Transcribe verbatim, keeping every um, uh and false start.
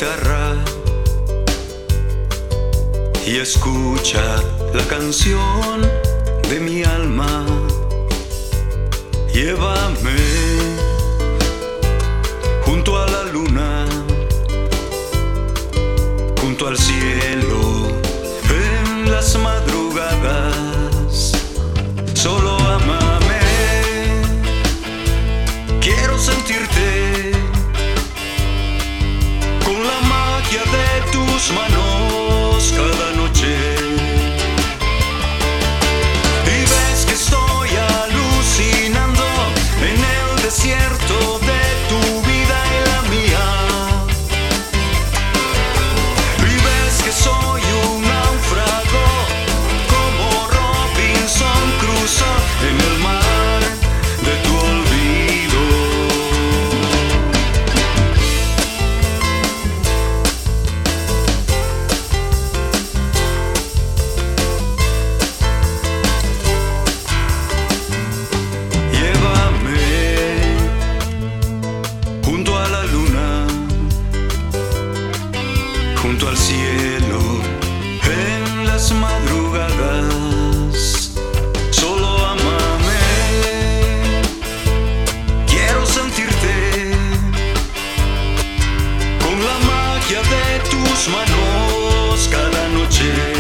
guitarra y escucha la canción de mi alma. Llévame junto a la luna, junto al cielo, en las madrugadas. Solo ámame, quiero sentirte con la magia de tus manos cada noche. Y ves que estoy alucinando en el desierto de tu vida y la mía. Y ves que soy un náufrago como Robinson Crusoe en el mar de tu olvido. Junto al cielo, en las madrugadas. Solo ámame, quiero sentirte con la magia de tus manos cada noche.